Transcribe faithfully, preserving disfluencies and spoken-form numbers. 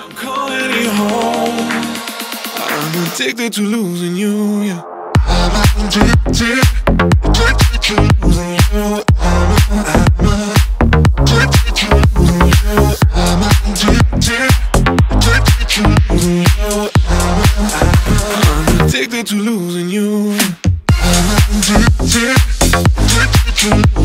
I'm calling you home. I'm addicted to losing you, yeah. I'm addicted, addicted to losing you. I'm, I'm addicted to losing you. I'm addicted, addicted to losing you. I'm, I'm addicted to losing you. I'm addicted, addicted to losing you.